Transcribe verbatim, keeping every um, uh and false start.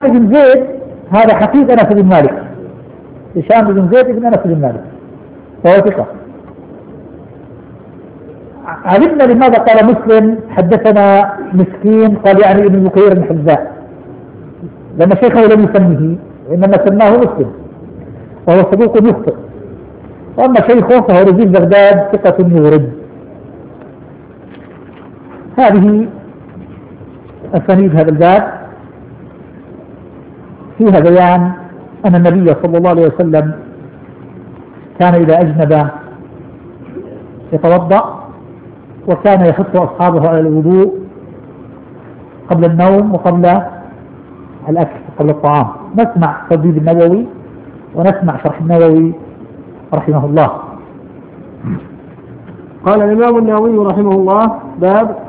بن زيد هذا حفيد أنس بن مالك، هشام بن زيد بن أنس بن مالك فهو ثقة. علمنا لماذا قال مسلم حدثنا مسكين، قال يعني ابن بكير بن حذاء، لأن شيخه لم يسمه إنما سماه مسلم وهو صدوق يخطئ، وأما شيخه فهو رزيل بغداد ثقة يورد. هذه أسانيد هذا الباب فيها بيان أن النبي صلى الله عليه وسلم كان إذا أجنب يتوضأ، وكان يحث أصحابه على الوضوء قبل النوم وقبل الأكل قبل الطعام. نسمع تبديل النووي ونسمع شرح النووي رحمه الله. قال الإمام النووي رحمه الله: باب